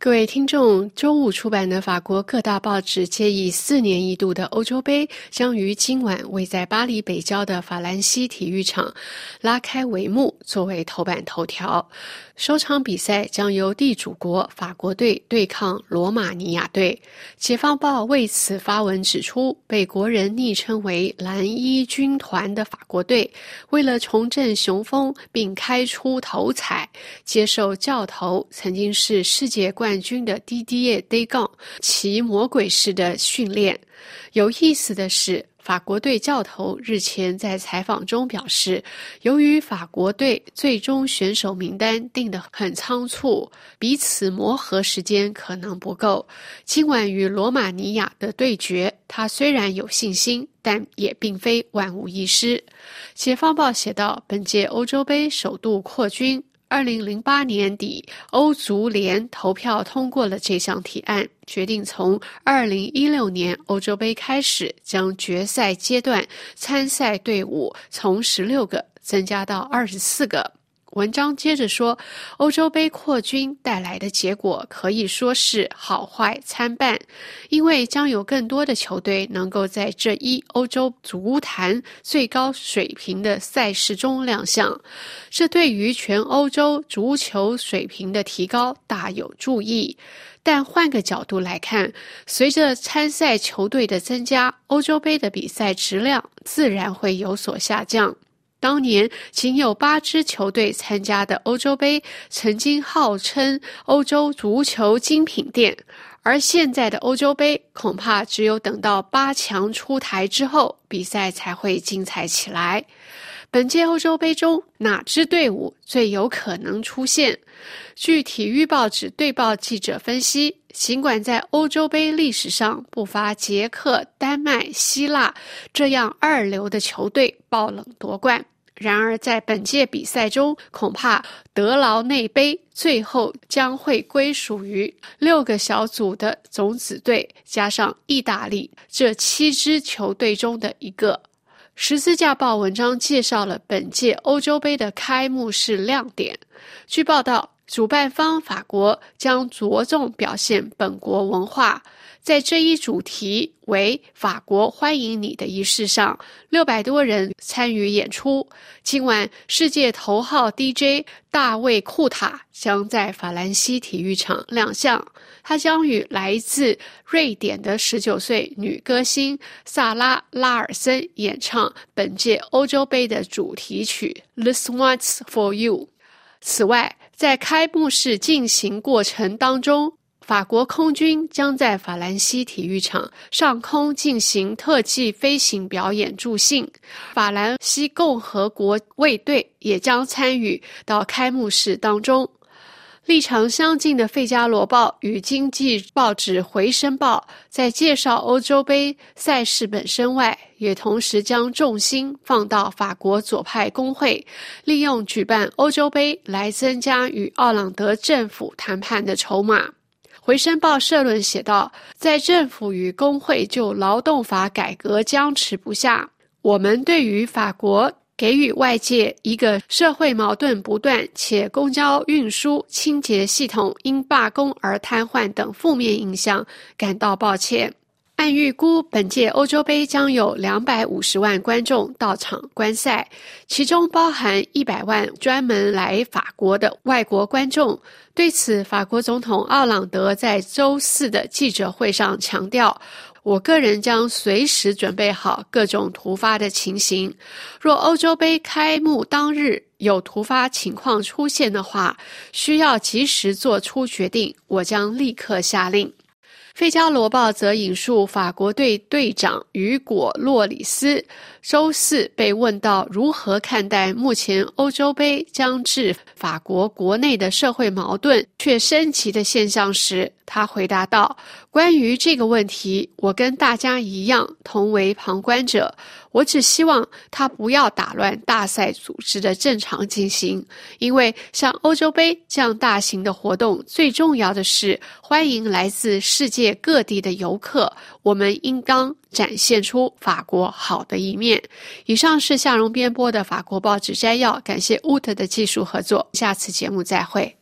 各位听众，周五出版的法国各大报纸皆以4年一度的欧洲杯将于今晚位在巴黎北郊的法兰西体育场拉开帷幕作为头版头条。首场比赛将由地主国法国队对抗罗马尼亚队。解放报为此发文指出，被国人昵称为蓝衣军团的法国队，为了重振雄风并开出头彩，接受教头曾经是世界冠军的Didier Deschamps其魔鬼式的训练。有意思的是，法国队教头日前在采访中表示，由于法国队最终选手名单定得很仓促，彼此磨合时间可能不够。今晚与罗马尼亚的对决，他虽然有信心，但也并非万无一失。解放报写道，本届欧洲杯首度扩军，2008年底欧足联投票通过了这项提案，决定从2016年欧洲杯开始，将决赛阶段参赛队伍从16个增加到24个。文章接着说，欧洲杯扩军带来的结果可以说是好坏参半，因为将有更多的球队能够在这一欧洲足坛最高水平的赛事中亮相，这对于全欧洲足球水平的提高大有助益。但换个角度来看，随着参赛球队的增加，欧洲杯的比赛质量自然会有所下降。当年仅有8支球队参加的欧洲杯曾经号称欧洲足球精品店，而现在的欧洲杯恐怕只有等到8强出台之后，比赛才会精彩起来。本届欧洲杯中哪支队伍最有可能出现？据体育报纸对报记者分析，尽管在欧洲杯历史上不乏捷克、丹麦、希腊这样二流的球队爆冷夺冠，然而在本届比赛中，恐怕德劳内杯最后将会归属于6个小组的种子队加上意大利这7支球队中的一个。十字架报文章介绍了本届欧洲杯的开幕式亮点。据报道，主办方法国将着重表现本国文化，在这一主题为法国欢迎你的仪式上，600多人参与演出。今晚世界头号 DJ 大卫库塔将在法兰西体育场亮相，他将与来自瑞典的19岁女歌星萨拉拉尔森演唱本届欧洲杯的主题曲 This One's for You。 此外，在开幕式进行过程当中，法国空军将在法兰西体育场上空进行特技飞行表演助兴，法兰西共和国卫队也将参与到开幕式当中。立场相近的费加罗报与经济报纸回声报在介绍欧洲杯赛事本身外，也同时将重心放到法国左派工会利用举办欧洲杯来增加与奥朗德政府谈判的筹码。回声报社论写道，在政府与工会就劳动法改革僵持不下，我们对于法国给予外界一个社会矛盾不断且公交运输清洁系统因罢工而瘫痪等负面印象感到抱歉。按预估，本届欧洲杯将有250万观众到场观赛，其中包含100万专门来法国的外国观众。对此，法国总统奥朗德在周4的记者会上强调，我个人将随时准备好各种突发的情形，若欧洲杯开幕当日有突发情况出现的话，需要及时做出决定，我将立刻下令。费加罗报则引述法国队队长雨果·洛里斯周4被问到如何看待目前欧洲杯将致法国国内的社会矛盾却升级的现象时，他回答道，关于这个问题，我跟大家一样同为旁观者，我只希望他不要打乱大赛组织的正常进行，因为像欧洲杯这样大型的活动，最重要的是欢迎来自世界各地的游客，我们应当展现出法国好的一面。以上是夏蓉编播的法国报纸摘要，感谢乌特的技术合作，下次节目再会。